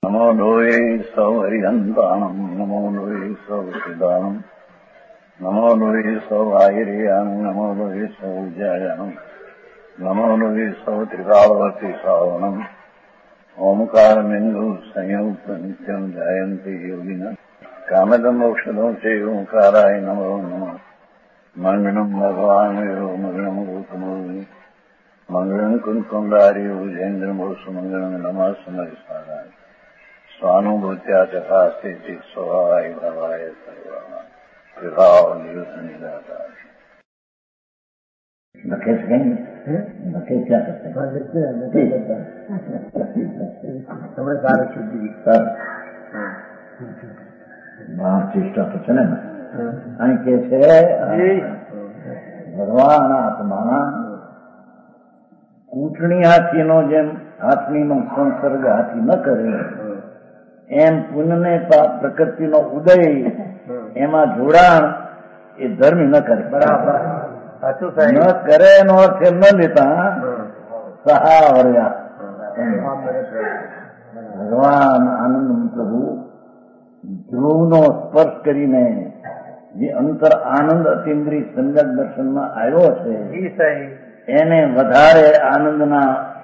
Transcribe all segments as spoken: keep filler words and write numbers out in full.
नमो लोये सौहरिहन्ताणम् नमो लोये सौहृदानम् नमो लोये सौभागिर्यानम् नमो लोये सौजायानम् नमो लोये सौत्रिकावती सावनम् ओंकारमिन्दु संयुक्त नित्यम् जायन्ति योगिनः कामदम् मोक्षदम् च ओंकाराय नमो नमः मङ्गलम् भगवान् वीरो मङ्गलम् रूपमोहि मङ्गलम् कुन्कुण्डारि भुजेन्द्रमोसु मङ्गलम् नमः समरिसाराय स्वानुभूत्या तथा स्थिति स्वभावाय भवाय सर्वभाव निदाता बखेच कहेंगे बखेच क्या करते हैं हमें सारे शुद्धि सर बाहर चेष्टा तो चले ना અહીં કે છે ભગવાન આત્મા કૂટણી હાથીનો જેમ હાથણીનો સંસર્ગ હાથી ન કરે એમ પુનઃને પ્રકૃતિનો ઉદય એમાં જોડાણ એ ધર્મી ન કરે બરાબર ન કરે એનો અર્થ એમ ન લેતા સહા વર્યા ભગવાન આનંદ પ્રભુ ધ્રુવનો સ્પર્શ કરીને જે અંતર આનંદ અતિન્દ્રિય સમ્યક દર્શનમાં આવ્યો છે એને વધારે આનંદના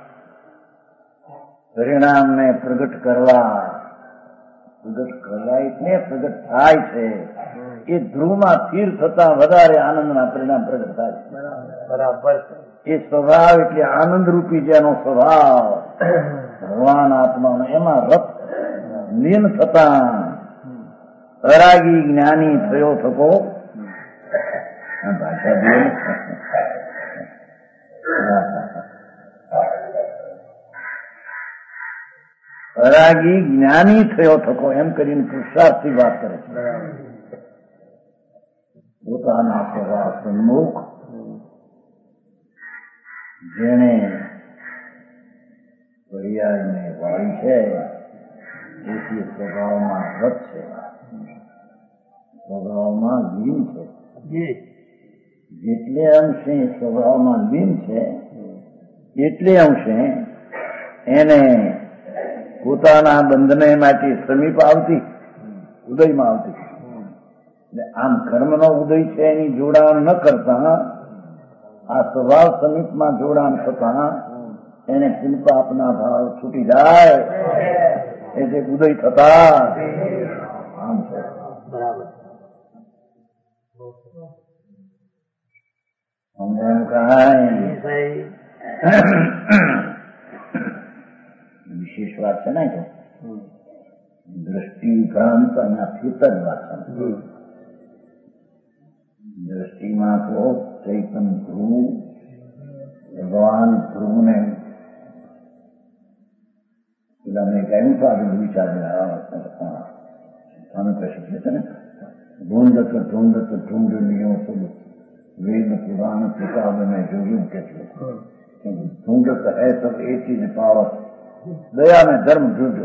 પરિણામને પ્રગટ કરવા પ્રગટ કરાય છે પ્રગટ થાય છે એ ધ્રુવમાં સ્થિર થતા વધારે આનંદના પરિણામ પ્રગટ થાય છે બરાબર એ સ્વભાવ એટલે આનંદરૂપી જેનો સ્વભાવ ભગવાન આત્માનો એમાં રસ લીન થતા અરાગી જ્ઞાની થયો થકો ભાષા અરાગી જ્ઞાની થયો થકો એમ કરીને પુરુષાર્થની વાત કરે છે પોતાના સ્વભાવ સન્મુખ જેને પર્યાયને વાળી છે તેથી સ્વભાવમાં રસ છે સ્વભાવમાં લીન છે જેટલે અંશે સ્વભાવમાં લીન છે એટલે અંશે એને પોતાના બંધને માટે સમીપ આવતી ઉદયમાં આવતી આમ કર્મનો ઉદય છે એની જોડાણ ન કરતા આ સ્વભાવ સમીપમાં જોડાણ થતા એને પુનપાપના ભાવ છૂટી જાય એટલે ઉદય થતા આમ છે બરાબર વિશેષ વાત છે ને કે દ્રષ્ટિ ભ્રાંત અને અસ્થિત જ વાત છે દ્રષ્ટિમાં તો ચૈતન ધ્રુવ ભગવાન ધ્રુવને પેલા મેં કહ્યું તો આજે વિચાર આનું કશું છે ને ઢૂંઢત ઢૂંઢત ઢૂંઢણીઓ શુભ વેદ પુરાણ કિતાબ મેં જોયું કેટલું ઢૂંઢત હૈ તબ એ ચીજ પાવત દયા ને ધર્મ ઢૂંઢો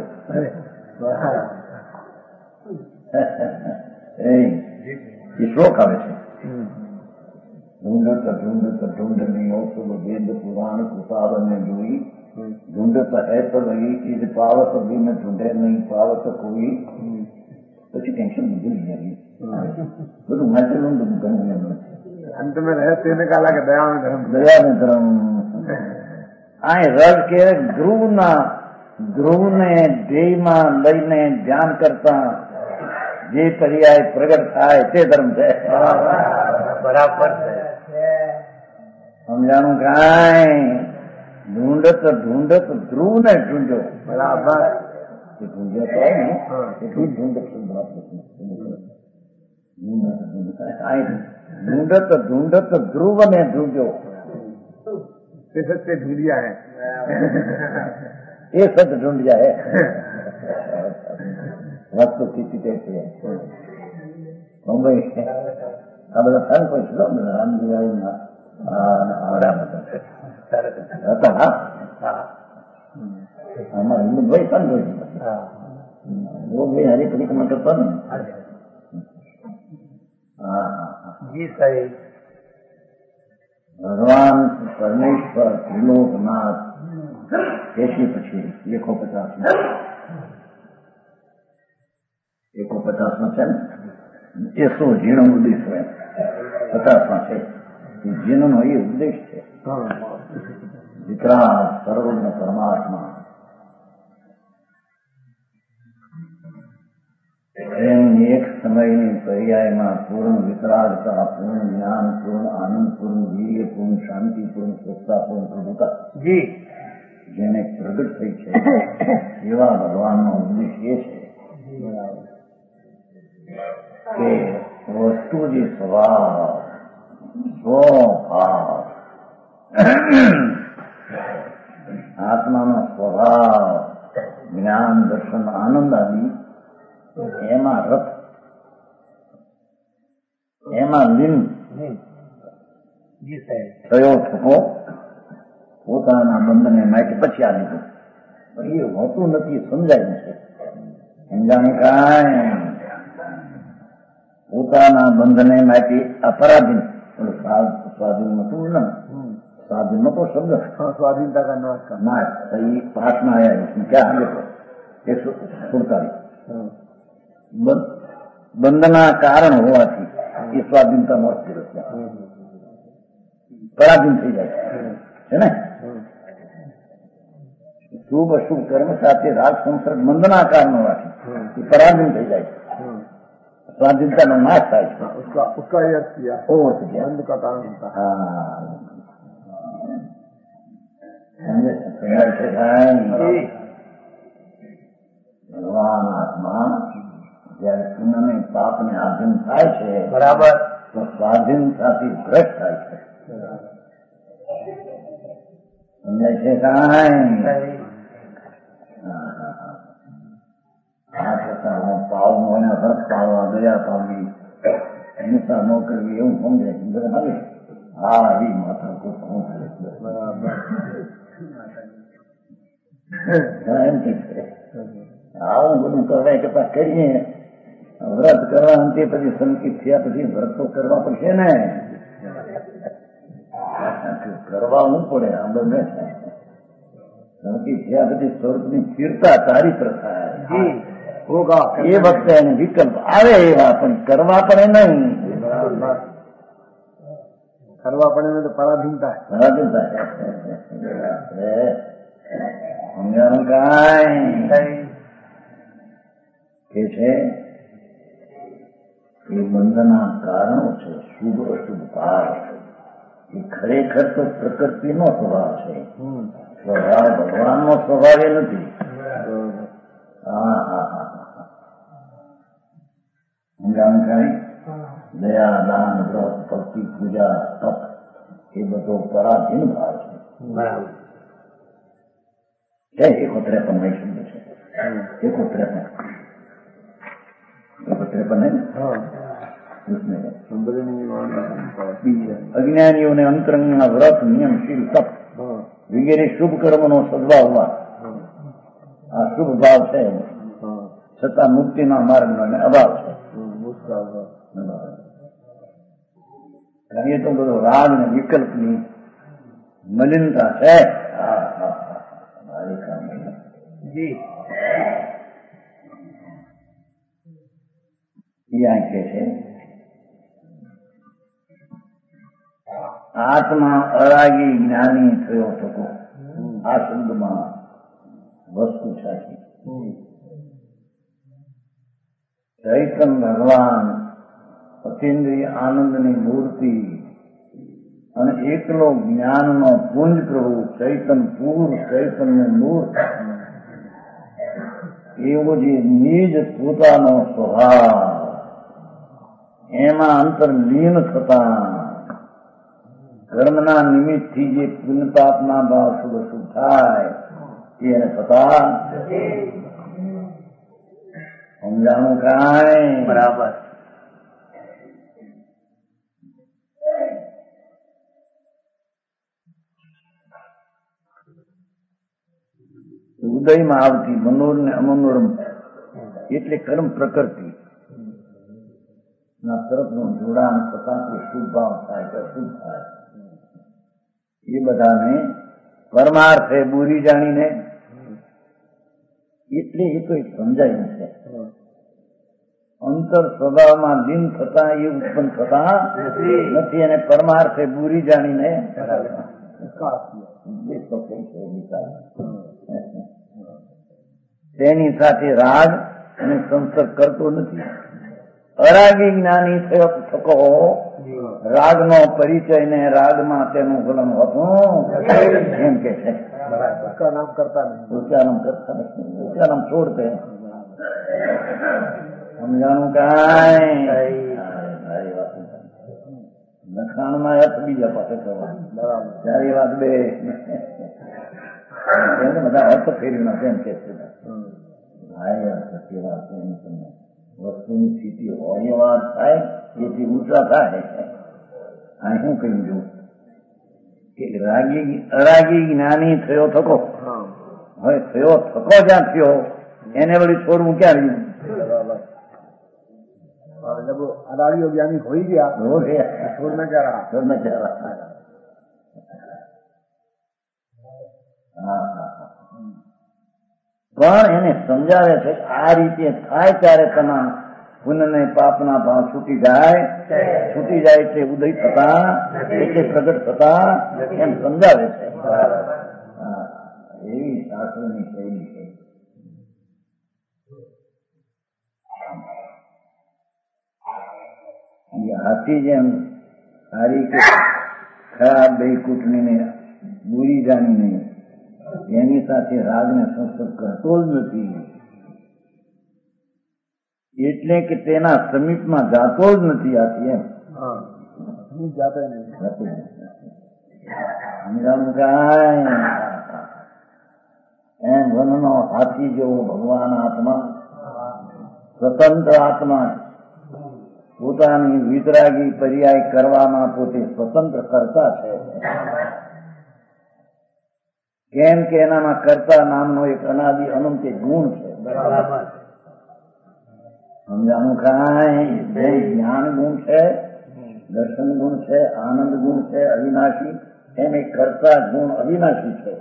એ શ્લોક આવે છે ઢૂંઢત ઢૂંઢત ઢૂંઢણીઓ શુભ વેદ પુરાણ કિતાબ મેં જોઈ ઢૂંઢત હૈ તબ એ ચીજ પાવત અભી મેં ઢૂંઢે નહીં પાવત કોઈ પછી ટેન્શન ભૂલી જાય બધું વાંચેલું બધું ગણવું અંત में रहते निकाला के दया में धर्म दया में धर्म आए रज के ध्रुव ना ध्रुव ने देह में लईने ध्यान करता जे पर्याय प्रगट थाय ते धर्म है बराबर समझाणु काय ढूंढत ढूंढत ध्रुव ने ढूंढो बराबर ढूंढे तो है ढूंढत ढूंढत ढूंढत ध्रुव ने ढूंढो ये सच ढूंढिया है ये सच ढूंढिया है वस्तु स्थिति कैसी है मुंबई अब सन को इसलो राम जी હતા हमारे मुंबई सन को वो भी हरी परिक्रमा करता नहीं जी सही भगवान परमेश्वर त्रिलोकनाथ कैसी पक्षी लिखो पचास એકો પચાસમાં છે ને એ સો ઝીણો ઉદ્દેશ હોય પચાસમાં છે એ ઝીણોનો એ ઉદ્દેશ છે વિતરાગ સર્વજ્ઞ પરમાત્મા એમની એક સમયની પર્યાયમાં પૂર્ણ વિતરાગતા પૂર્ણ જ્ઞાન પૂર્ણ આનંદ પૂર્ણ વીર્ય પૂર્ણ શાંતિ પૂર્ણ સ્વચ્છતા પૂર્ણ પ્રભુતા જેને પ્રગટ થઈ છે એવા ભગવાનનો ઉદ્દેશ એ છે કે વસ્તુ જે સ્વભાવ સ્વભાવ આત્માનો સ્વભાવ જ્ઞાન દર્શન આનંદ આદિ એમાં રથ એમાં લીન થયો થકો પોતાના બંધને માટે પછી આ લીધું પણ એ હોતું નથી સમજાયું છે સમજાણું કાંઈ પોતાના બંધને માટે અપરાધીન સ્વાધીન નતું ને સ્વાધીન નો તો શબ્દ स्वाधीनता का नाश का ના એ પાઠમાં આવ્યા इसमें क्या आगे એકસો સુડતાલીસ બંધના કારણ હોવાથી એ સ્વાધીનતા મળતી રહેશે પરાધીન થઈ જાય છે ને શુભ અશુભ કર્મ સાથે રાગ સંસર્ગ બંધના કારણ હોવાથી એ પરાધીન થઈ જાય स्वाधीनता नाश થાય છે उसका उसका ये अर्थ किया ओ गया बंद का कारण होता है हाँ समझे समझाय ભગવાન આત્મા જયારે પુણ્યને પાપને આધીન થાય છે बराबर તો સ્વાધીનતાથી ભ્રષ્ટ થાય છે સમજાય છે કાંઈ આ પ્રકારનો પાવનો એના વર્ત પાડવા દયા પાડવી હિંસા ન કરવી એવું સમજે હવે હા એ માત્ર કોઈ સમજે એમ કે છે આવું બધું કરવા કરતા કરીએ વ્રત કરવા તે પછી સંકિત થયા પછી વ્રત તો કરવા પડશે ને કરવા શું પડે આ બધે સંકિત થયા પછી સ્વર્ગની સ્થિરતા તારી પ્રથા होगा એ વખતે એને વિકલ્પ આવે એવા પણ કરવા પડે નહીં करवा पड़े में तो पराधीनता है પરાધીનતા સમજાણું કાંઈ કે છે એ બંધના કારણો છે શુભ અશુભ ભાવ એ ખરેખર તો પ્રકૃતિનો સ્વભાવ છે સ્વભાવ ભગવાનનો સ્વભાવ એ નથી હા હા હા સમજાણું કાંઈ દયા દાન વ્રત ભક્તિ પૂજા તપ એ બધો પરાધીન ભાવ છે बराबर છે એકો ત્રેપન નહીં શબ્દ છે એકો ત્રેપન એકો ત્રેપન નહીં हाँ उसमें संबंधी અજ્ઞાનીઓને અંતરંગના વ્રત નિયમશીલ તપ हाँ વગેરે શુભ કર્મનો સદભાવ હોવા આ શુભ ભાવ છે हाँ છતાં મુક્તિના માર્ગનો એને અભાવ છે उसका કારણ એ તો બધો રાગ ને વિકલ્પની મલિનતા છે હા હા હા મારી કામ जी એ આંખે છે આત્મા અરાગી જ્ઞાની થયો થકો આ શબ્દમાં વસ્તુ સાચી ચૈતન ભગવાન અતિન્દ્રિય આનંદની મૂર્તિ અને એકલો જ્ઞાનનો પુંજ પ્રભુ ચૈતન પૂર ચૈતન્ય નૂર એવો જે નિજ પોતાનો સ્વભાવ એમાં અંતરલીન થતા કર્મના નિમિત્તથી જે પુણ્ય પાપના ભાવ શુભ શુભ થાય એને થતા સમજાણું કાંઈ बराबर ઉદયમાં આવતી મનોર ને અમનોરમ એટલે કર્મ પ્રકૃતિ ના તરફનું જોડાણ થતા કે શુભ ભાવ થાય કે અશુભ થાય એ બધાને પરમાર્થે બુરી જાણીને એટલે એ તો સમજાયું છે અંતર સ્વભાવમાં લીન થતા એ ઉત્પન્ન થતા નથી અને પરમાર્થે બુરી જાણીને તેની સાથે રાગ અને સંસર્ગ કરતો નથી. અરાગી જ્ઞાની થયો થકો રાગનો પરિચય ને રાગમાં તેનું ગલન હતું એમ કે છે. નામ કરતા નહીં, ઉચ્ચારણ કરતા નથી, ઉચ્ચારણ છોડતે સમજાણું કાંઈ લખાણમાં અર્થ બીજા પાસે કરવાનું. ત્યારે વાત બે બધા અર્થ ફેરી ના તેમ કે છે ભાઈ અર્થ કેવા છે એની તમને વસ્તુની સ્થિતિ હોય વાત થાય જેથી ઊંચા થાય. આ શું કહ્યું છું કે રાગી અરાગી જ્ઞાની થયો થકો. હવે થયો થકો જ્યાં થયો એને વળી છોડવું ક્યાં રહ્યું? जब अरागी ज्ञानी हो ही गया हो गया छोड़ना क्या रहा, छोड़ना क्या रहा. પણ એને સમજાવે છે કે આ રીતે થાય ત્યારે તમામ પુણ્ય ને પાપના ભાવ છૂટી જાય, છૂટી જાય એટલે ઉદય થતા એટલે પ્રગટ થતા એમ સમજાવે છે. એવી શાસ્ત્રની શૈલી છે. હાથી જેમ સારી કે ખરાબ બે કૂટણીને બુરી જાણીને એની સાથે રાગને સંસર્ગ કરતો જ નથી, એટલે કે તેના સમીપમાં જાતો જ નથી. હાથી એમ સમજાણું કાંઈ એમ વનનો હાથી જેવો ભગવાન આત્મા સ્વતંત્ર આત્મા પોતાની વિતરાગી પર્યાય કરવામાં પોતે સ્વતંત્ર કરતા છે. કેમ કે એનામાં કર્તા નામનો એક અનાદિ અનંત ગુણ છે. સમજાણું કાંઈ જે જ્ઞાન ગુણ છે, દર્શન ગુણ છે, આનંદ ગુણ છે અવિનાશી, એમ એક કર્તા ગુણ અવિનાશી છે.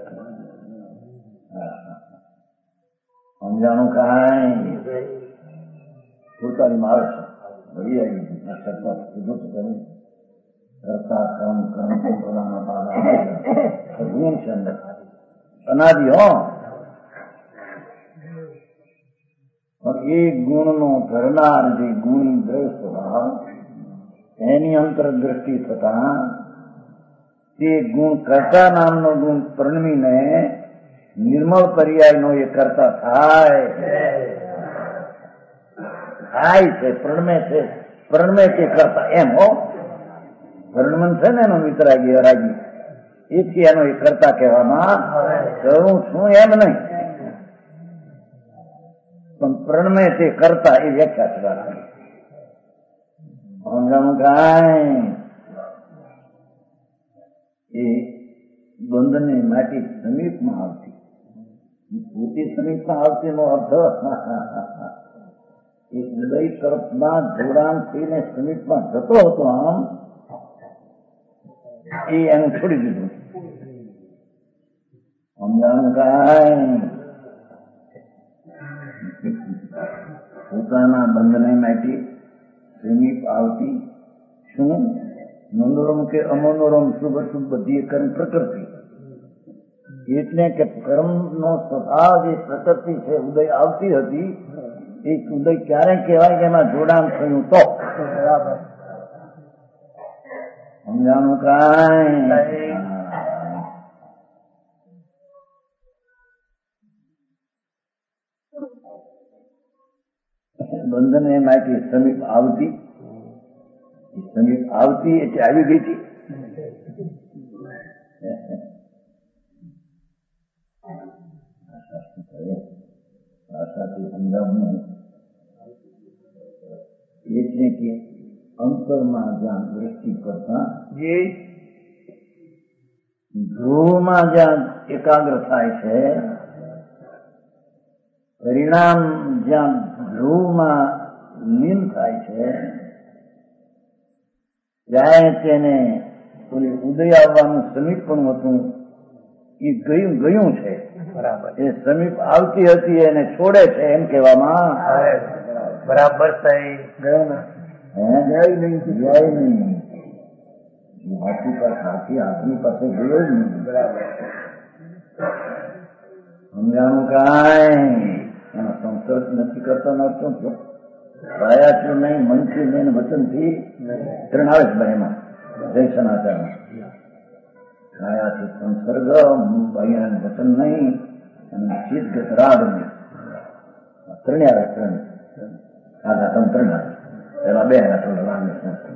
સમજાણું કાંઈ પોતાની મારે છે અનાદિ હો. એ ગુણ નો ધરનાર જે ગુણી દ્રવ્ય સ્વભાવ એની અંતરદ્રષ્ટિ થતા તે ગુણ કર્તા નામનો ગુણ પરણવીને નિર્મળ પર્યાય નો એ કરતા થાય થાય છે, પ્રણમે છે, પ્રણમે તે કરતા એમ હો. વર્ણમન છે ને એનો વિતરાગી અરાગી એથી એનો એ કરતા કહેવામાં કરું છું એમ નહીં, પણ પ્રણમે તે કરતા એ વ્યાખ્યા છે. સમજાણું કાંઈ એ બંધનની માટી સમીપમાં આવતી, પોતે સમીપમાં આવતી નો અર્થ એક હૃદય તરફના જોડાણ થઈને સમીપમાં જતો હતો આમ એ એનું છોડી દીધું. સમજાણું કાંઈ પોતાના બંધને માટી સમીપ આવતી શું મનોરમ કે અમનોરમ શુભ અશુભ બધી કર્મ પ્રકૃતિ, એટલે કે કર્મ નો સ્વભાવ જે પ્રકૃતિ છે ઉદય આવતી હતી એ ઉદય ક્યારે કહેવાય કે એમાં જોડાણ થયું તો. સમજાણું કાંઈ બંધન એ માટે સમીપ આવતી, સમીપ આવતી એટલે આવી ગઈ હતી. ભાષાથી સમજાવવું એટલે કે અંતરમાં જ્યાં દ્રષ્ટિ કરતા જે ધ્રુવમાં જ્યાં એકાગ્ર થાય છે, પરિણામ જ્યાં ધ્રુવમાં લીન થાય છે, ત્યારે તેને ઉદય આવવાનું સમીપ પણ હતું એ ગયું ગયું છે. બરાબર એ સમીપ આવતી હતી એને છોડે છે એમ કહેવામાં બરાબર સહી ગયો ના હે ગયો નહીં જાય નહીં હાથી પાસે હાથી હાથની પાસે ગયો જ નહીં. બરાબર સમજાણું કાંઈ એનો સંસર્ગ નથી કરતો ન શું થયો કાયાથી નહીં મનથી નહીં વચનથી ત્રણ આવે છે એમાં જય સનાચારમાં કાયાથી સંસર્ગ અહીંયા વચન નહીં અને સિદ્ધ રાગ નહીં ત્રણે આવે ત્રણ આધા ત્રણ ત્રણ આવે એમાં બે આવે ત્રણ રાગ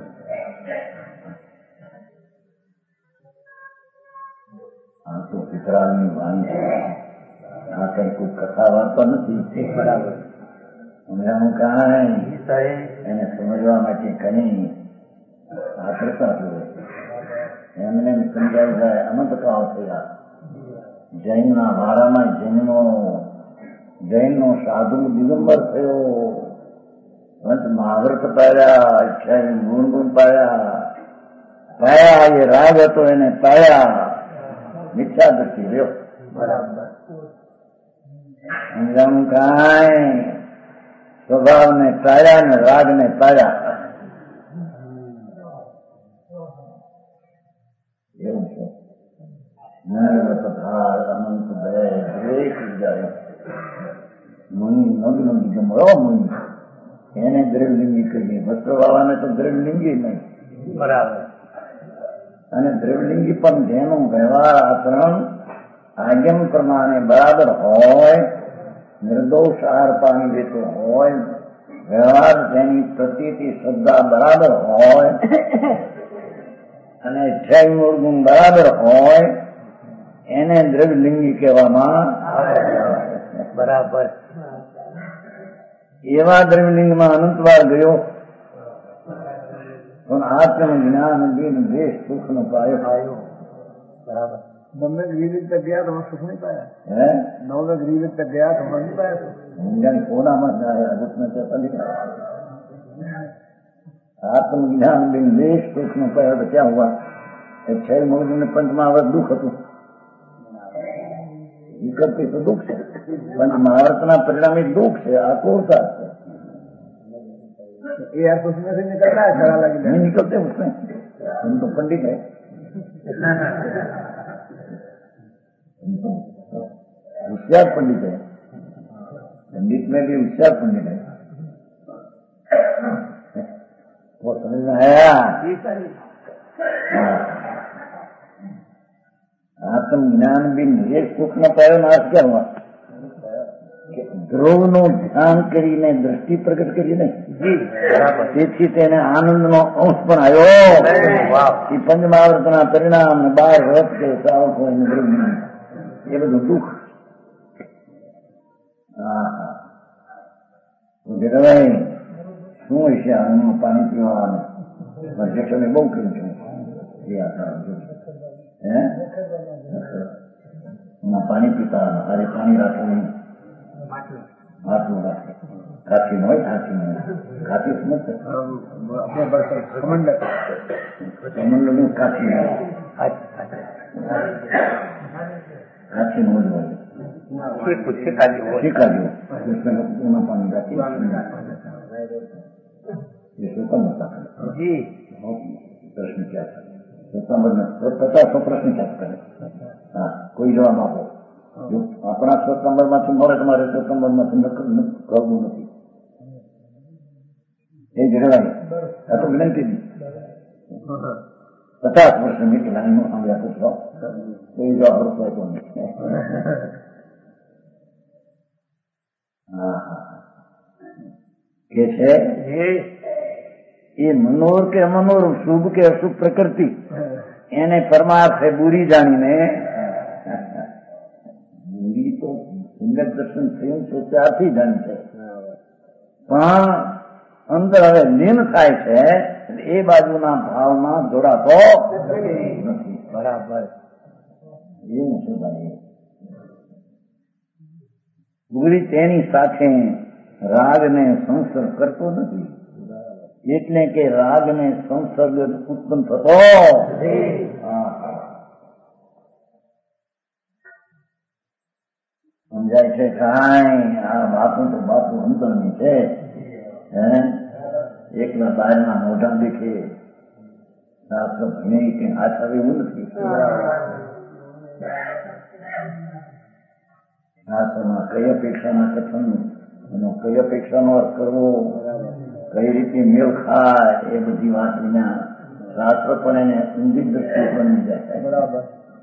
આ તો પિતરાની વાણી છે આ કઈ કોઈ કથા વાર્તા નથી. બરાબર સમજાણું કાંઈ સહી એને સમજવા માટે ઘણી આતરતા જોવે એમને સમજાવી જાય અનંતકાળ થયા. જૈનના વાડામાં જૈનનો જૈનનો સાધુ દિગંબર થયો પંચ મહાવ્રત પાડ્યા અઠ્યાવીસ ગુણ ગુણ પાડ્યા પાયા એ રાગ હતો એને પાયા મિથ્યા દ્રષ્ટિ રહ્યો. બરાબર સમજાણું કાંઈ સ્વભાવને ટાળ્યા ને રાગને પાડ્યા એવું છે. નર્મ તથા અનંત દય દ્વેષ જાય મુનિ નગ્ન દિગંબરો મુનિ એને દ્રવલિંગી કહીએ. વસ્ત્ર વાળાને તો દ્રવલિંગી નહીં. બરાબર અને દ્રવલિંગી પણ જેનું વ્યવહાર આચરણ આજ્ઞમ પ્રમાણે બરાબર હોય નિર્દોષ આહાર પાણી લેતો હોય વ્યવહાર જેની પ્રતીતિ શ્રદ્ધા બરાબર હોય અને અઠ્યાવીસ ગુણ બરાબર હોય એને દ્રવ્યલિંગી કહેવામાં બરાબર એવા દ્રવ્યલિંગમાં અનંતવાર ગયો પણ આત્મ જ્ઞાન બિન દેશ સુખ નો પાયો. બરાબર નવમે ગિરિ તક ગયા તો સુખ નહીં પાયા. હે નવમે ગિરિ તક ગયા તો નહીં પાયા. ઊંડાની કોનામાં જાય અદૃતમાં જતા લીધા આત્મજ્ઞાન બિન દેશ સુખ નો પાયો તો ક્યાં હુआ? છેલ્ મોગને પંચમાં આવત દુઃખ હતું. વિકલ્પી તો દુઃખ છે પંચ મહાવર્તના પરિણામે દુઃખ છે આકુરતા છે. ये यार उसमें से निकलता है खड़ा लगी नहीं निकलते उसमें हम तो पंडित है होशियार पंडित है पंडित में भी होशियार पंडित है वो समझ में आया. आत्मज्ञान भी निजे सुख न पायो नाश क्या हुआ? ધ્રુવ નું ધ્યાન કરીને દ્રષ્ટિ પ્રગટ કરીને તેથી તેને આનંદનો અંશ પણ આવ્યો. એ પંચમહાવર્તના પરિણામ બાર રથ કે સાવક હોય એ બધું દુઃખ. હા જગભાઈ શું હોય છે આનંદમાં પાણી પીવાનું જક્ષમે બહુ કર્યું છે હે પાણી પીતા હારે પાણી રાખવું માટલું રાખે કાચી હોય કાચી હોય કાચી સમજશે अपने बर्तन कमंडल કમંડલ નું કાચી હોય કાચી નું હોય શીખા જેવું એમાં પાણી રાખી ये श्वेतम होता है जी प्रश्न क्या है श्वेतंबर में पचास सौ प्रश्न क्या करे हाँ कोई जवाब आपो जो अपना श्वेतंबर में મળે તમારે શ્વેતંબર માં કરવું નથી એ જણાવે આ તો વિનંતી હતી પચાસ વર્ષ ની લાઈન નું સાંભળ્યા પૂછો તો એ જવાબ હતો કોણ હા હા કે છે ये मनोर के अमनोर शुभ के अशुभ प्रकृति એને પરમાર્થ है बुरी જાણીને बुरी तो સુંદર દર્શન થયું છે ત્યારથી જાણી છે પણ અંદર હવે લીન થાય છે એ બાજુના ભાવમાં જોડાતો નથી. બરાબર એવું છે ભાઈ. बुरी તેની સાથે રાગને સંસર્ગ કરતો નથી એટલે કે રાગ ને સંસર્ગ ઉત્પન્ન થતો સમજાય છે કાંઈ આ બાપુ તો બાપુ અંતરની છે હે એકલા બહારમાં મોઢા દેખે શાસ્ત્ર ભણે કે હાથ આવે એવું નથી. શાસ્ત્રમાં કઈ અપેક્ષાના કથન એનો કઈ અપેક્ષાનો અર્થ કરવો, કઈ રીતે મેળ ખાય એ બધી વાત વિના શાસ્ત્ર પણ એને ઊંધી દ્રષ્ટિ બની જાય. બરાબર.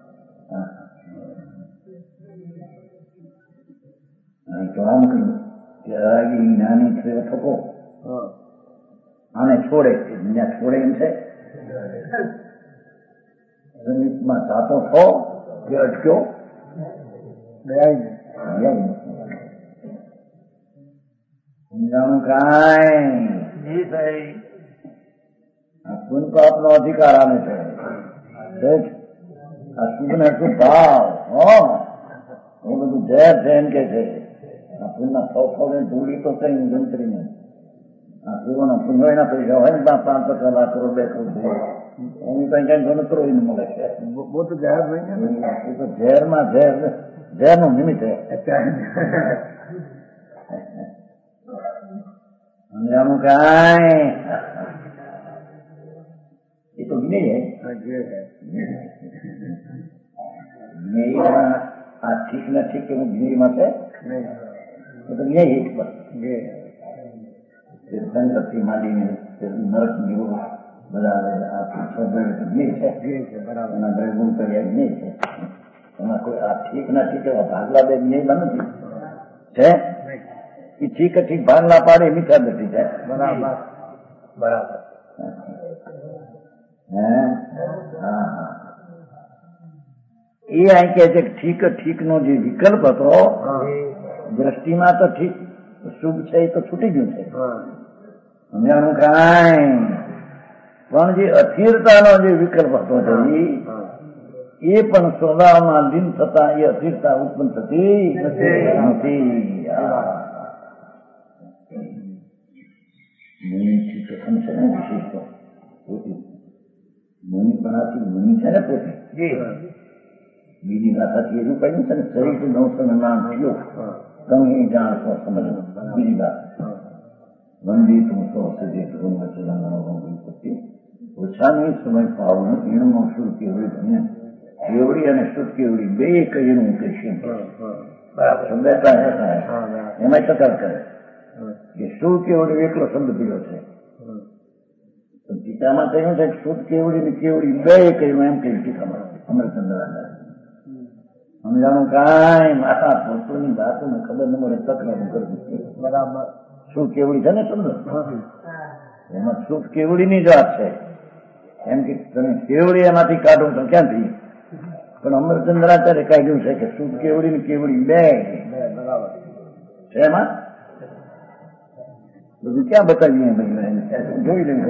તો આમ કહ્યું કે રાગી જ્ઞાની થયો થકો આને છોડે બીજા છોડે એમ છે. સંગીતમાં સાતો થો કે અટક્યો સમજાણું કાંઈ આ પુન પાપનો અધિકાર આને છે. આ શુભ ને અશુભ ભાવ એ બધું ઝેર છે એમ કે છે. આ પુનના સૌ સૌને ધૂળી તો કઈ ગણતરી નહીં. આ પૂર્વના પુનઃના પૈસા હોય ને પાંચ પચાસ લાખ કરોડ બે કરોડ છે એની કઈ કઈ ગણતરો મળે છે. બહુ તો ઝેર નહીં એ તો ઝેરમાં ઝેર ઝેર નું નિમિત્ત છે. સમજાવું કાંઈ એ તો જ્ઞેય જ્ઞેયમાં આ ઠીક ના ઠીક એવું જ્ઞેયમાં છે તો જ્ઞેય બસ તીર્થંકરથી માંડીને નરક જેવું બધા જ્ઞેય છે. એના દ્રવ્યગુણ કર્યા જ્ઞેય છે. એમાં કોઈ આ ઠીક ના ઠીક એવા ભાગલા બે જ્ઞેયમાં નથી છે. એ ઠીક ઠીક ભાગલા પાડે મીઠા નથી છે. બરાબર બરાબર. હે હા હા એ અહીં કે છે ઠીક ઠીક નો જે વિકલ્પ હતો દ્રષ્ટિમાં તો ઠીક શુભ છે એ તો છૂટી ગયું છે. સમજાણું કાંઈ પણ જે અસ્થિરતાનો જે વિકલ્પ હતો એ પણ સ્વભાવમાં લીન થતા એ અસ્થિરતા ઉત્પન્ન થતી નથી. મુનિથી કથન છે ને વિશેષ તો મુનિ પણ આથી મુનિ છે ને પોતે બીજી ભાષાથી એવું કહ્યું છે ને શરીર નવસો નામ થયો તમે જાણશો સમજ. બીજી વાત મંદિર તું સો સુધી ધૂન વચ્ચે ઓછાની સમય પાવન એનું શુદ્ધ કેવડી બને કેવડી અને શુદ્ધ કેવડી બે કહીનું કહીશું બરાબર સમજાતા એમાં તકર કરે કે શુદ્ધ કેવડી એકલો શબ્દ પીડો છે. ટીકામાં કહ્યું છે કે શુદ્ધ કેવડી ને કેવડી બે કહ્યું એમ કહ્યું ટીકામાં અમરચંદ્ર સમજાણું કાંઈ માતા પોતોની વાતોને ખબર ન મળે તકરાર કરવું. બરાબર. શું કેવડી છે ને શબ્દ એમાં શુદ્ધ કેવડી ની જ વાત છે. એમ કે તમે કેવડી એમાંથી કાઢો તો ક્યાંથી પણ અમરચંદ્રાચાર્ય કાઢ્યું છે કે શુદ્ધ કેવડી ને કેવડી બે બરાબર છે. એમાં બધું ક્યાં બતાવીએ જોઈ લઈને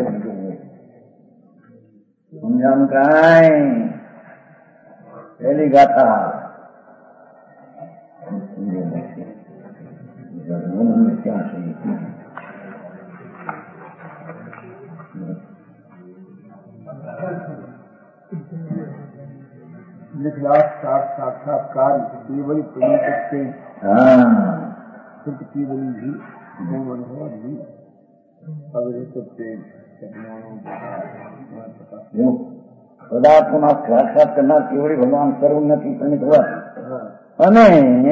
સમજાણું કાંઈ પહેલી ગાથા ક્યાં છે निखिलास साक्षात्कार केवल पुण्य सकते शुद्ध केवल भी मनोहर भी अविरत प्रेम પદાર્થોના સાક્ષાત કરનાર કેવડી ભગવાન સર્વ નથી પ્રણિત હોવા અને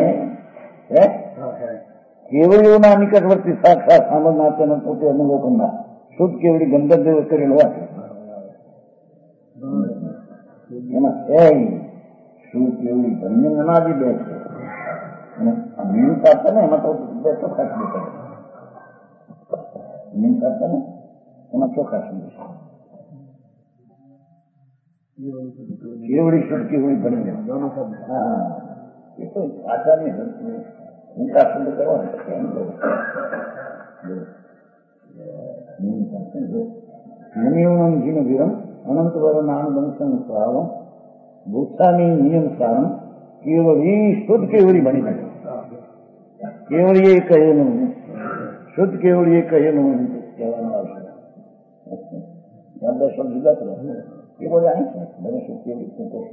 કેવડીઓના નિકટવર્તી સાક્ષાત સાંભળનાર તેને પોતે અનુભવ કરનાર શુદ્ધ કેવડી ગંધર્વ કરેલ હોવાથી એમાં છે શુદ્ધ કેવડી બંને નમાજી બે છે અને મીન સાથે ને એમાં તો બે ચોખ્ખા શું કરે મીન સાથે ને એમાં ચોખ્ખા શું છે કેવડી શુદ્ધ કેવડી બની જાય. હા એ તો આચાર્ય ઊંચા શબ્દ કરવા વિરમ અનંત વરણ આનંદ સ્વાવમ ભૂતાની નિયમ સારમ કેવળી શુદ્ધ કેવડી બની જાય. કેવળી એ કહેલું શુદ્ધ કેવળી એ કહેલું કહેવાનું આવશે. શબ્દ જુદા કરો એ બોલે અહીં છે મને શુદ્ધ કેવડી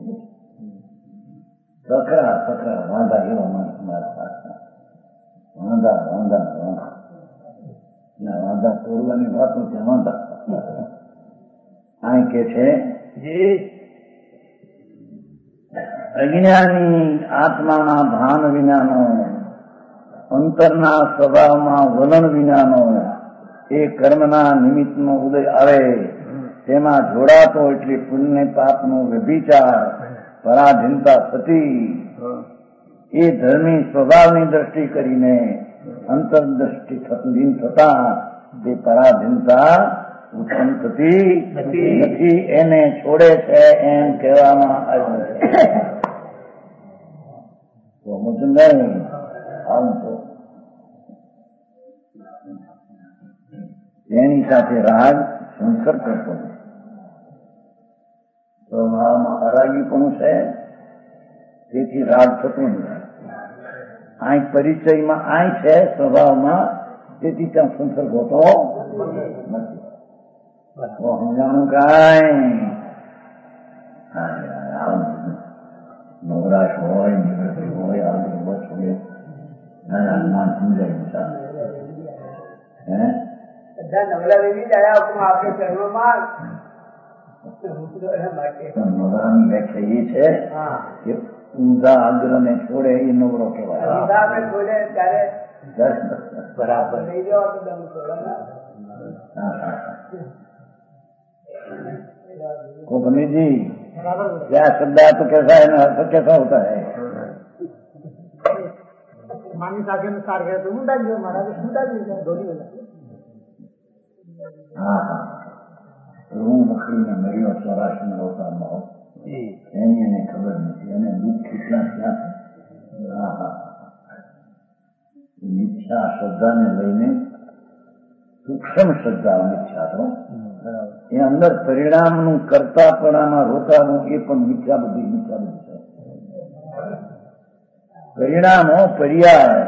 સખરા સખરા વાંધા એવા માણસ મારા વાંધા વાંધા વાંધા વાંધા તોડવાની વાતો છે વાંધા આ કે છે અજ્ઞાની આત્માના ભાન વિનાનો અંતરના સ્વભાવમાં વલણ વિનાનો એ કર્મના નિમિત્તનો ઉદય આવે તેમાં જોડાતો એટલે પુણ્ય પાપનો વ્યભિચાર પરાધીનતા થતી એ ધર્મી સ્વભાવની દ્રષ્ટિ કરીને અંતરદ્રષ્ટિ લીન થતા તે પરાધીનતા ઉત્પન્ન થતી નથી એને છોડે છે એમ કહેવામાં આવ્યું છે. તો સમજ નહીં આમ તો એની સાથે રાગ સંસ્કાર કરતો સ્વભાવમાં અરાગી પણ છે તેથી રાગ થતો નથી. આંખ પરિચયમાં આંખ છે સ્વભાવમાં તેથી ત્યાં સંસર્ગ હોતો નથી. સમજાણું કાંઈ નવરાશ હોય નિવૃત્તિ હોય આગળ બસ હોય નાના સમજાયું હે બધા નવરા વેવી જ આવ્યા પણ આપણે કર્મમાં નવરાની વ્યાખ્યા એ છે કે ઊંધા આગ્રહને છોડે એ નવરો કહેવાય. છોડે ત્યારે બરાબર લઈ જાઓ તો તમે છોડો कोकनी जी क्या शब्द तो कैसा है ना अर्थ कैसा होता है मान्यता के अनुसार है तो मुंडा जो हमारा तो मुंडा जी दोनों हाँ हाँ रूम मखड़ी में मरियो सौराष्ट्र में होता माहो એની એને ખબર નથી અને દુઃખ કેટલા ક્યાં હા હા મિથ્યા શ્રદ્ધાને લઈને સૂક્ષ્મ શ્રદ્ધા મિથ્યા તો એ અંદર પરિણામનું કરતાપણામાં રોકાવું એ પણ મિથ્યા બધી મિથ્યા બધી છે. પરિણામો પર્યાય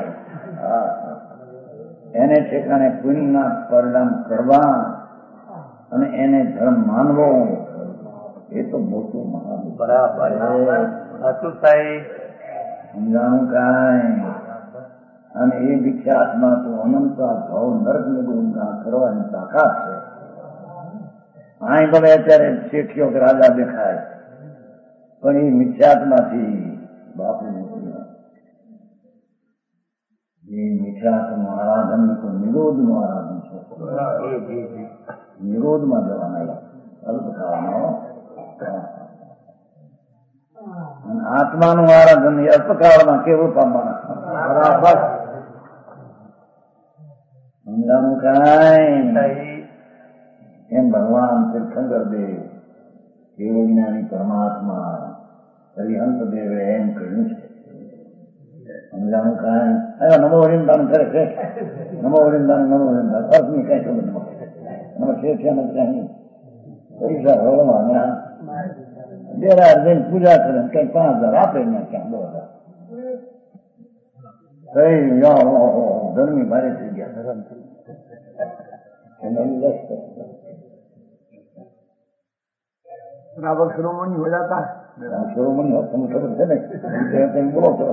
એને ઠેકાણે પુણ્યના પરિણામ કરવા અને એને ધર્મ માનવો એ તો મોટું મહાન બરાબર હતું સાહેબ સમજાણું કાંઈ અને એ વિખ્યાતમાં તો અનંતા ભાવ નર્ક નિગુણના કરવાની તાકાત છે. અહીં ભલે અત્યારે શેઠિયો કે રાજા દેખાય પણ એ મિથ્યાત્માંથી બાપુ એ મિથ્યાત્મનું આરાધન તો નિરોધનું આરાધન છે. નિરોધમાં જવાના અલ્પકાળનો અને આત્માનું આરાધન એ અલ્પકાળમાં કેવું પામવાના બરાબર સમજાનું કાંઈ એમ ભગવાન તીર્થંકર દેવ કેવળજ્ઞાની પરમાત્મા હરિહંત દેવે એમ કહ્યું છે. સમજાનું કાંઈ હવે નમો વરિંદાનું કરે છે નમો વરિંદાનું નમો વરિંદા અર્થની કઈ ખબર મને શેઠિયા નથી કાંઈ પૈસા ભગવાન ડેરા જઈને પૂજા કરે કઈ પાંચ હજાર આપે ને ક્યાં દો હજાર કઈ ધર્મી ભારે થઈ ગયા. बराबर शिरोमणि हो जाता है. शिरोमणि हो तुम खबर है नहीं बोलो तो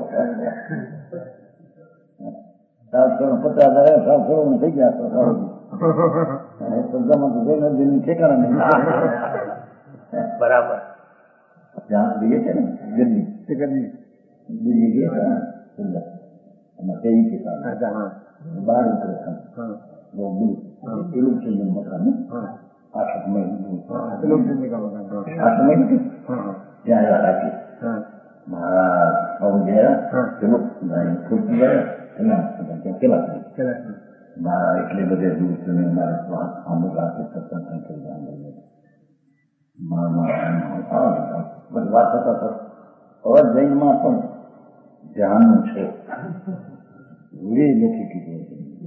सात करोड़ पचास हजार सात करोड़ થઈ ગયા તો સજામાં તો જોઈને દિલ્હી ઠેકાણા નહીં બરાબર ત્યાં જઈએ છે ને દિલ્હી દિલ્હી ગયે છે ને એમાં તે કે બાર ઉતરે वो गुरु लोग से मकान में आठ महीने लोग से आठ महीने ત્યાં રાખી મારા સૌ ગયા પેલું ખુદ ગયા એના કેલા મારા એટલે બધે દૂર સુધી મારા અમુક રાખે સત્સંગ કરી જાણ મારા વાત થતા તો હવે જૈનમાં પણ ધ્યાનનું છે એ નથી કીધું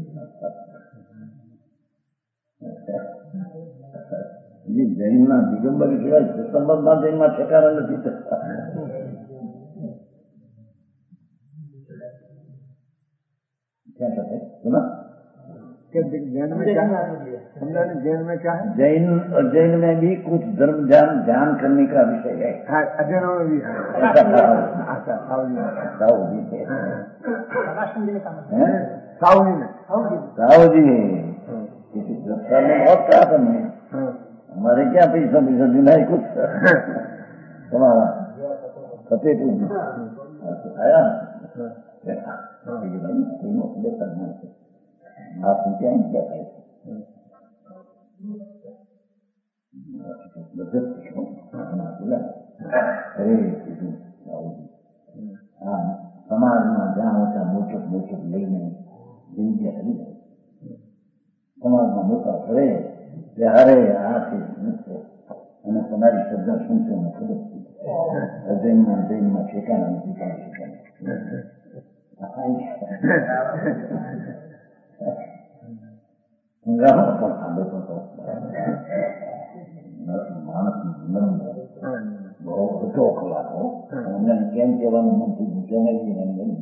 જૈનના દિગંબર સિવાય સત્સંગમાં જૈનમાં ઠેકાણા નથી થતા. क्या कहते हैं सुना जैन में क्या समझा नहीं जैन में क्या है जैन और जैन में भी कुछ धर्म ध्यान ध्यान करने का विषय है. अध्ययनों में भी है ऐसा साहू जी साहू जी में साहू जी किसी दफ्तर में बहुत कहा तुमने, हमारे क्या पैसा पैसा देना है कुछ तुम्हारा फतेह टू आया कोई मसले करना है आप क्या क्या पैसे अरे સમાજમાં જ્યાં મોટા મોટું મોટું લઈને જિંદગી હરી જાય સમાજમાં મોટા કરે ત્યારે આ છે શું છે અને તમારી શ્રદ્ધા શું છે મને ખબર છે હૃદયમાં હૃદયમાં ઠેકાણા નથી કાંઈ ઠેકાણા પણ સાંભળતો હતો માણસ નરમ બહુ અડધો કલાક હો અમને કેમ કહેવાનું મન થયું જણાવી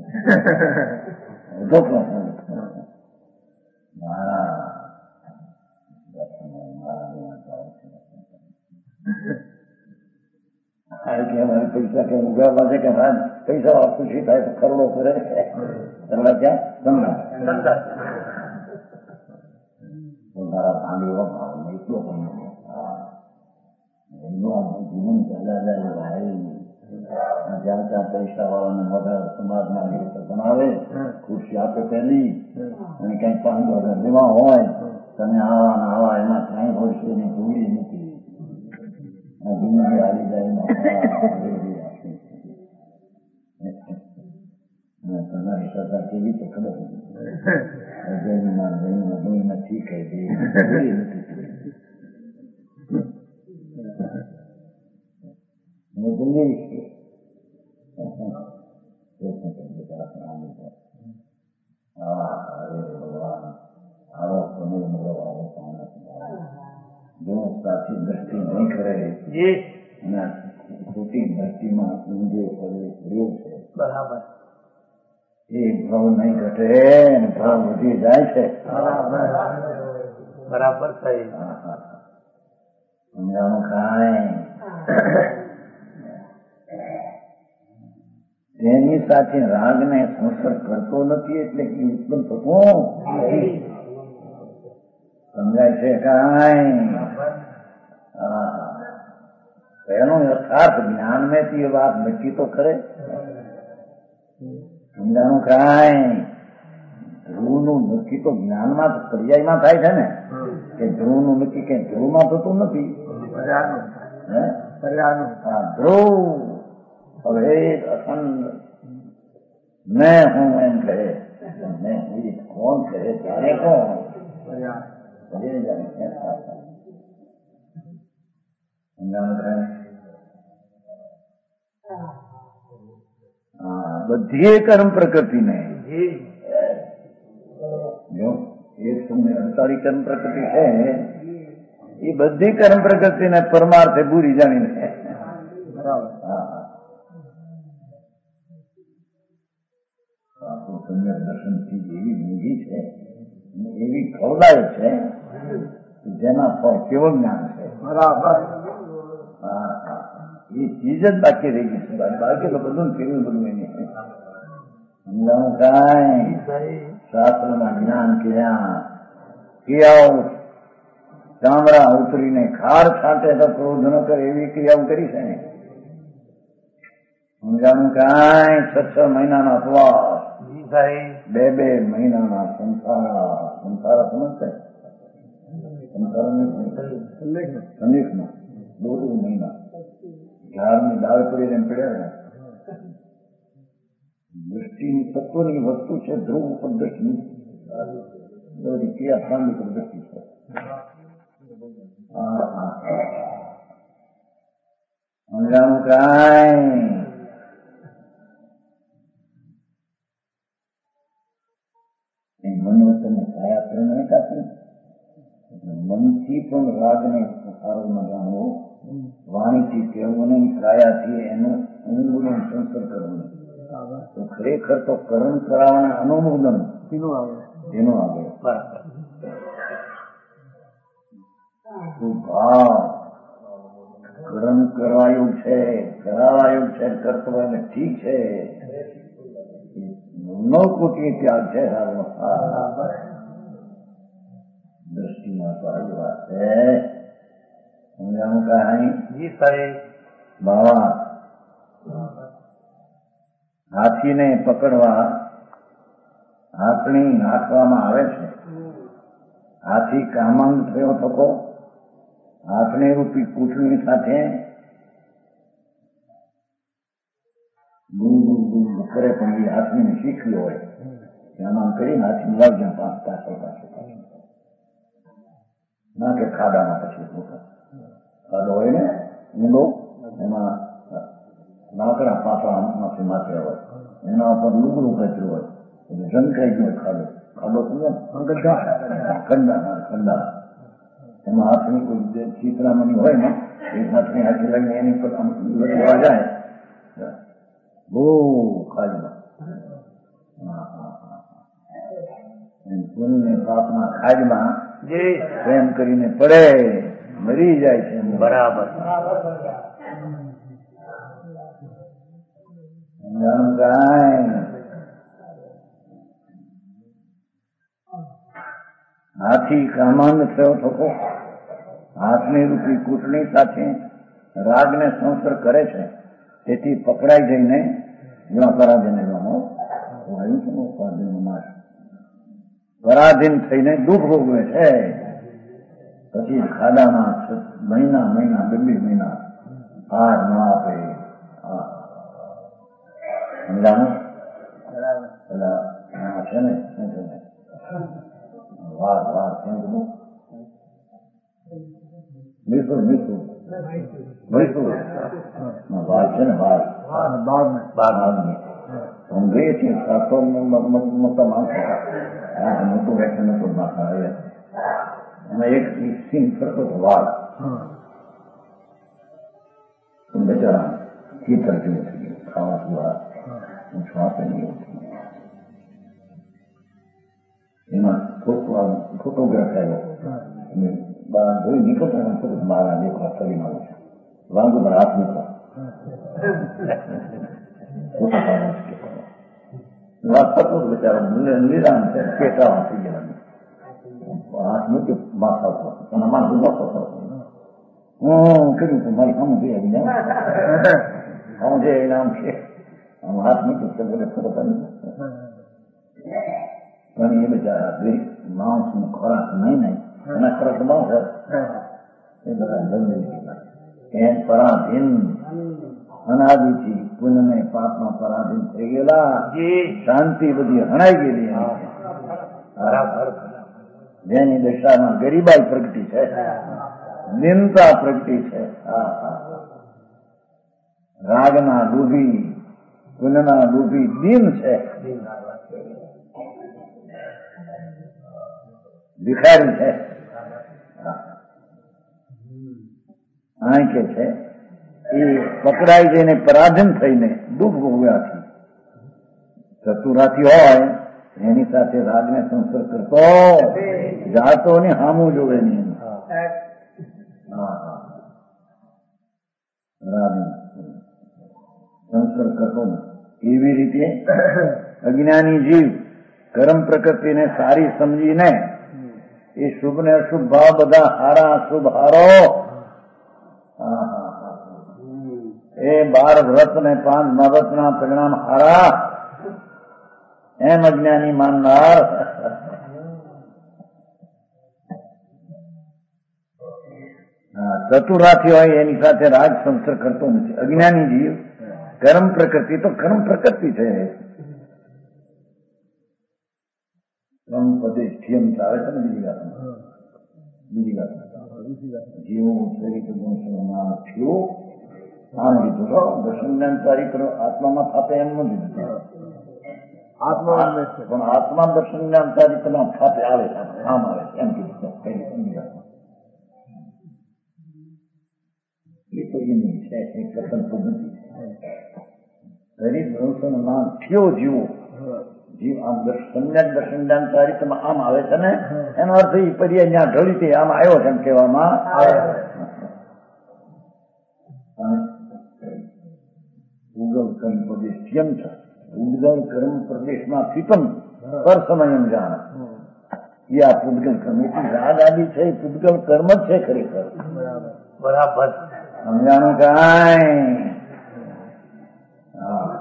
અડધો કલાક મારા અમારે પૈસા કે ઉગા પાસે કે પૈસા વાળા ખુશી થાય તો ખરડો કરે ખરડા ક્યાં ધંધા મારા ભાંડી ભાવ એટલો પણ જીવન ચાલ્યા જાય ભાઈ જ્યાં ત્યાં પૈસા વાળાને મોઢા સમાજમાં રીતે બનાવે ખુરશી આપે પહેલી અને કંઈક પાંચ હજાર લેવા હોય તમે આવા ને આવા એમાં કાંઈ હોય ને જોડી નથી જિંદગી આવી જાય તમારી શ્રદ્ધા કેવી તો ખબર નથી નથી કહી मैं जिंदगी भगवान आओ समय मतलब आओ सामने जो साथी दृष्टि नहीं करे खोटी दृष्टि में ઊંધે પડે રહ્યો છે બરાબર એ ભાવ નહીં ઘટે ભાવ વધી જાય છે બરાબર સહી સમજાણું કાંઈ તેની સાથે રાગને સંસર્ગ કરતો નથી એટલે કે ઉત્પન્ન થતું સમજાય છે કાંઈ એનો યથાર્થ જ્ઞાન में ये बात नक्की तो करे સમજાણું કાંઈ ધ્રુવનું નક્કી તો જ્ઞાનમાં પર્યાયમાં થાય છે ને કે ધ્રુવનું નક્કી કઈ ધ્રુવમાં થતું નથી હા ધ્રુવ હવે અખંડ मैं हूं एम कहे मैं हुई कौन कहे तारे कौन બધી કર્મ પ્રકૃતિ ને જો એક તમને અડતાળી કર્મ પ્રકૃતિ છે એ બધી કર્મ પ્રકૃતિ ને પરમાર્થે બુરી જાણીને બરાબર સમ્યક દર્શન થી એવી મૂંગી છે એવી ખવડાય છે જેના પર કેવું જ્ઞાન છે બરાબર હા હા એ ચીજ જ બાકી રહી ગઈ છે બાકી તો બધું કેવું બધું એની સમજાણું કાંઈ શાસ્ત્રના જ્ઞાન ક્યાં ક્રિયાઓ ચામડા ઉતરીને ખાર છાંટે તો ક્રોધ ન કરે એવી ક્રિયાઓ કરી છે ને સમજાણું કાંઈ છ છ મહિનાના શ્વાસ બે બે મહિનાના સંસાર સંસાર સમજશે સંદેશમાં દોઢ મહિના ઝાડની ડાળ પડીને પડ્યા દૃષ્ટિની તત્વની વસ્તુ છે ધ્રુવ ઉપર દ્રષ્ટિ બધી ક્રિયા સાંડી પર દ્રષ્ટિ છે સમજાણું કાંઈ મનોતને કાયા પ્રેમ નહીં કાપી મનથી પણ રાગને સારો ન જાણવો વાણીથી કહેવું નહીં કાયાથી એનું અનુમોદન સંસ્કાર કરવું તો ખરેખર તો કર્મ કરાવવાના અનુમોદન એનું આવે ભાવ કર્મ કરવાયું છે કરાવાયું છે કર્તવ્ય ઠીક છે નવ કોટી ત્યાગ છે દ્રષ્ટિમાં તો આવી વાત છે. સમજાણું કાંઈ? જી સાહેબ. બાવા હાથીને પકડવા હાથણી નાખવામાં આવે છે. હાથી કામાંગ થયો થકો હાથણી રૂપી કૂટણી સાથે ગુંગ ગુંગ કરે, પણ એ હાથણીને શીખ્યો હોય આમ કરીને હાથી લાવજો પાંચ પાછળ પાછળ ના કે ખાડામાં પછી ખાડો હોય ને ઊંડો, એમાં લાકડા પાછા માંથી માથે હોય, એના ઉપર લુગડું ખેંચ્યું હોય, ઝંકાઈ ગયો ખાડો. ખાડો ખંડા ખંડા એમાં હાથની કોઈ ચિત્રામણી હોય ને એ હાથની હાથી લઈને એની પર લખવા જાય બહુ ખાડમાં પુણ્ય પાપના ખાડમાં પ્રેમ કરીને પડે મરી જાય છે. બરાબર. હાથી કામાંગ થયો થકો હાથની રૂપી કૂટણી સાથે રાગને સંસર્ગ કરે છે, તેથી પકડાઈ જઈને પરાધીન પરાધીન થઈને દુઃખ ભોગવે છે. પછી ખાડામાં મહિના મહિના બે બે મહિના હાર ન આપે. સમજાણું? પેલા છે ને વાર વાર મીઠું મીઠું મીઠું વાર છે ને વાર બાર हम गए थे सातों में मोटा मांस था मोटू बैठे में तो माथा आया मैं एक सीन करतो तो वाल तुम बेचारा की तरह की खावा हुआ छापे नहीं होती એમાં ફોટોગ્રાફ આવ્યો બહાર જોઈ નીકળતા તો મારા દેખવા કરી મારું છે વાંગો પર હાથ મૂકવા ફોટા પાડવા વાત થતો બિચારા નિરામ છે કેટા થઈ ગયા હાથ મૂકી માથા ઉપર અને માથું નતો થતો હું કર્યું તો મારી આમ જોઈ આવી આમ જે આમ છે આમ હાથ મૂકી છે બોલે ખબર પણ એ બિચારા માણસ નો ખોરાક નહીં નહીં એના ખોરાક માણસ એ બધા જલ્દી એમ પરાધીન અનાદિથી પુણ્ય પાપમાં પરાધીન થઈ ગયેલા શાંતિ બધી હણાઈ ગયેલી જેની દશામાં ગરીબાઈ પ્રગટી છે, નિંદા પ્રગટી છે. રાગના ડૂબી પુણ્યના ડૂબી દિન છે, ભિખારી છે. આંખે છે એ પકડાઈ જઈને પરાધીન થઈને દુઃખ ભોગવ્યાથી ચતુરાથી હોય એની સાથે રાગને સંસર્ગ કરતો જાતો ને હામું જોવે નહીં. રાગને સંસર્ગ કરતો એવી રીતે અજ્ઞાની જીવ કર્મ પ્રકૃતિને સારી સમજીને એ શુભ ને અશુભ ભાવ બધા હારા શુભ હારો એ બાર વ્રત ને પાંચ નવત ના પરિણામ હારા એમ અજ્ઞાની માનનાર ચતુરાથી હોય એની સાથે રાગ સંસર્ગ કરતો નથી. અજ્ઞાની જીવ કર્મ પ્રકૃતિ તો કર્મ પ્રકૃતિ છે. કર્મ પદે થિયમ ચાલે છે ને બીજી વાત બીજી વાત જીવો ચરિત્ર નામ થયો આમ લીધું છો દર્શન જ્ઞાન ચારિત્ર આત્મામાં થાપે એમ ન લીધું આત્મા પણ આત્મા દર્શન જ્ઞાન ચારિત્રમાં થાપે આવે આમ આવે એમ કીધું એ તો એની છે એક કથન પદ્ધતિ ચરિત્ર નામ થયો જીવો જીવ આમ સમ્યક દર્શન જ્ઞાન ચારિત્રમાં આમ આવે છે ને એનો અર્થ એ પછી અહીંયા ઢળી તે આમ આવ્યો છે એમ કહેવામાં આવે. ઉગલ કર્મ પ્રદેશ થિયમ છે ઉગલ કર્મ પ્રદેશમાં સ્થિતમ પર સમયમ જાણ એ આ પૂતગલ કર્મ એટલે રાગ આદિ છે એ પૂતગલ કર્મ જ છે ખરેખર. બરાબર સમજાણું કાંઈ? હા,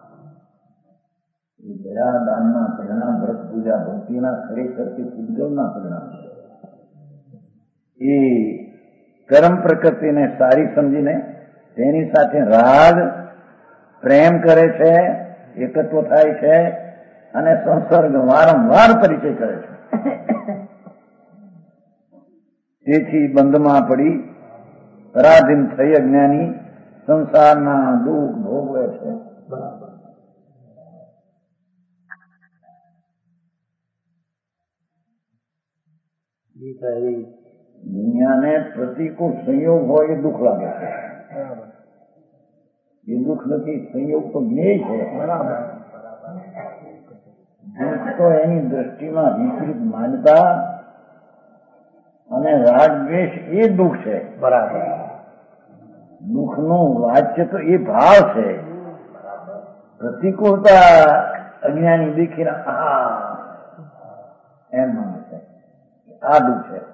એ દયા દાનના પરિણામ, વ્રત પૂજા ભક્તિના ખરેખર તે પૂતગલના પરિણામ છે. એ કર્મ પ્રકૃતિને સારી સમજીને તેની સાથે રાગ પ્રેમ કરે છે, એકત્વ થાય છે અને સંસર્ગ વારંવાર પરિચય કરે છે. તેથી બંધમાં પડી પરાધીન થઈ અજ્ઞાની સંસારના દુઃખ ભોગવે છે. દુનિયાને પ્રતિકૂળ સંયોગ હોય એ દુઃખ લાગે છે. એ દુઃખ નથી, સંયોગ તો જ્ઞેય છે. દુઃખ તો એની દ્રષ્ટિમાં વિપરીત માનતા અને રાગ દ્વેષ એ દુઃખ છે. બરાબર. દુઃખનું વાચ્ય તો એ ભાવ છે. પ્રતિકૂળતા અજ્ઞાની દેખીને આ એમ માને છે આ દુઃખ છે.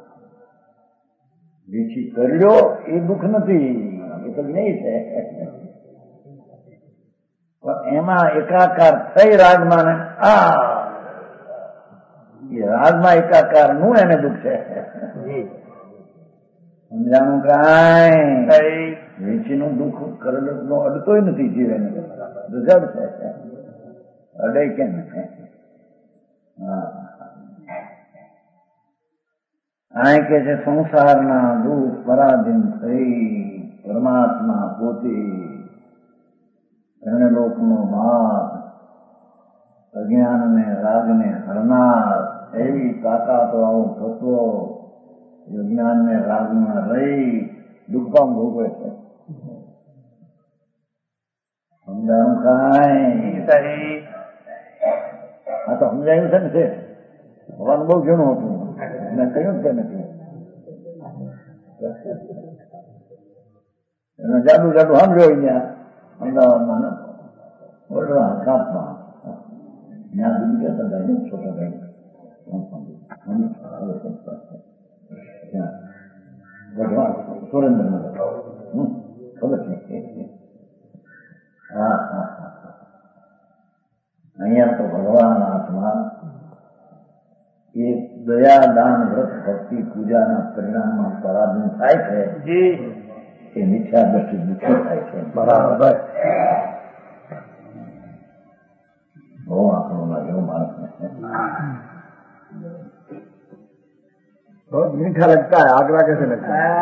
વેચી કર્યો એ દુઃખ નથી, એ તો નહીં છે. પણ એમાં એકાકાર થઈ રાગમાં ને આ એ રાગમાં એકાકાર નું એને દુઃખ છે. સમજાણું કાંઈ? વેચીનું દુઃખ કરડ નો અડતોય નથી જીવે રજડ છે, અડે કેમ? હા, આ કે છે સંસારના દુઃખ પરાધીન થઈ પરમાત્મા પોતે ત્રણલોકનો નાથ અજ્ઞાનને રાગને હરનાર એવી તાકાતો આવું તત્વ વિજ્ઞાનને રાગમાં રહી દુઃખમાં ભોગવે છે. સમજાણું કાંઈ? આ તો સમજાયું છે ને છે. ભગવાન બહુ જૂનું હતું, મેં કહ્યું કે નથી. એને જાદુ જાદુ સાંભળ્યો અહીંયા અમદાવાદમાં વડોદરા કાપમાં ત્યાં બીજું કહેતા હતા છોટા ભાઈ ભગવાન સુરેન્દ્રનગર ખબર છે. હા હા હા, અહીંયા તો ભગવાન આત્મા એ દયા દાન વ્રત ભક્તિ પૂજાના પરિણામમાં પરાધીન થાય છે. એ મિથ્યા દ્રષ્ટિ દુઃખી થાય છે. બરાબર. બહુ આંકડોમાં જેવું માણસ बहुत मीठा लगता है, आगरा कैसे लगता है?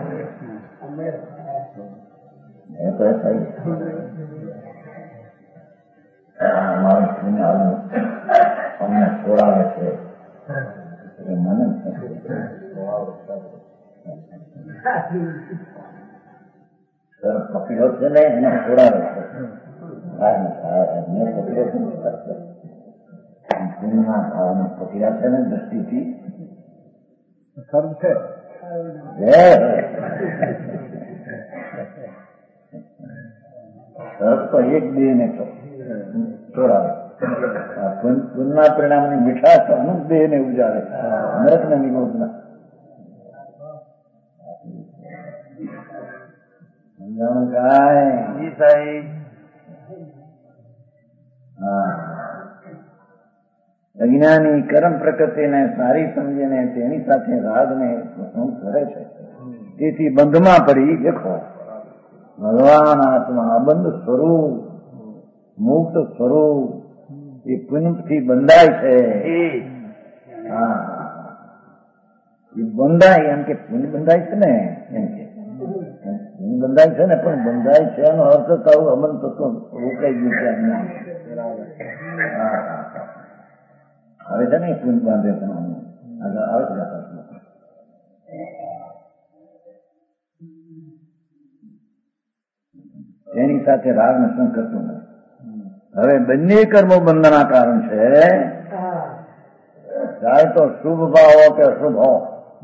मैं तो ऐसा ही हमारे हमने छोड़ा છે મને સર પકડ્યો છે ને એને છોડાવે છે. મેં પકડ્યો છે પુણ્યના ભાવને પકડ્યા છે ને દ્રષ્ટિથી સર્વ છે. સર તો એક બે ને છોડાવે. પુણ્યના પરિણામની મીઠાશ અનુપ દેહ ને ઉજાડે, નરક ને નિરોધ ના. સમજાણું કાંઈ? હા, અજ્ઞાની કર્મ પ્રકૃતિને સારી સમજીને તેની સાથે રાગને પસંદ કરે છે. તેથી બંધમાં પડી દેખો ભગવાન આત્મા અબંધ સ્વરૂપ મુક્ત સ્વરૂપ એ પુણ્યથી બંધાય છે. હા, એ બંધાય એમ કે પુણ્ય બંધાય છે ને એમ કે પુણ્ય બંધાય છે ને, પણ બંધાય છે એનો અર્થ કહું અમન તત્વ રોકાઈ ગયું છે અજ્ઞાન. હા, હવે છે ને પુણ્ય બાંધે આવે છે. તેની સાથે રાગ નશન કરતું નથી. હવે બંને કર્મો બંધના કારણ છે. ચાહે તો શુભ ભાવ હો કે અશુભ હો,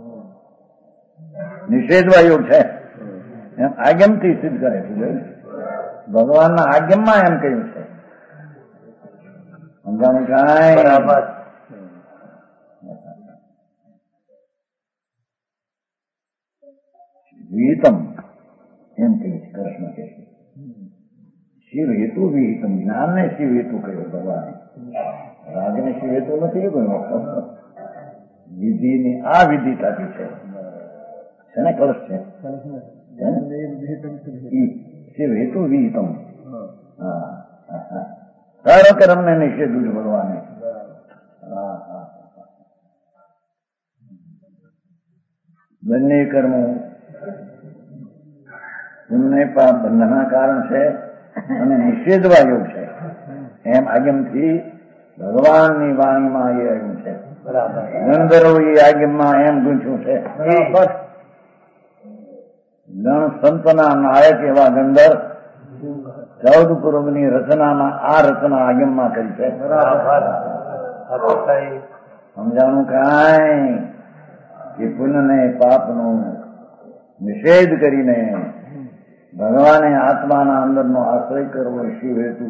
નિષેધવા યોગ છે એમ આજ્ઞમથી સિદ્ધ કરે છે. ભગવાનના આજ્ઞમાં એમ કહ્યું છે. સમજાણું કાંઈ? બરાબર. વિહિતમ એમ કહે છે કૃષ્ણ કહે છે. શિવ હેતુ વિહિતમ, જ્ઞાનને શિવ હેતુ કહ્યું ભગવાને, રાગને શિવ હેતુ નથી કહ્યું. વિધિની આ વિધિતાથી છે છે ને કલશ છે શિવ હેતુ વિહિતમ. હા સારો કર્મને નિષેધું છે ભગવાને. હા હા બંને કર્મો એમને બંધના કારણ છે અને નિષેધવા યોગ છે. એમ આગમથી ભગવાનની વાણીમાં એ આવ્યું છે. ગણધરો એ આગમમાં એમ ગૂંચ્યું છે. ગણ સંતના નાયક એવા ગંધર ચૌદ પૂર્વની રચનામાં આ રચના આગમમાં કરી છે. સમજાણું કાંઈ કે પુણ્યને પાપનો નિષેધ કરીને ભગવાને આત્માના અંદરનો આશ્રય કરવો શિવ હેતુ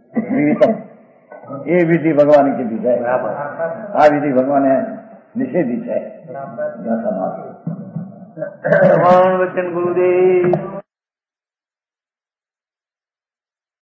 એ વિધિ ભગવાને કીધી છે. આ વિધિ ભગવાને નિષેધી છે. વચન ગુરુદેવ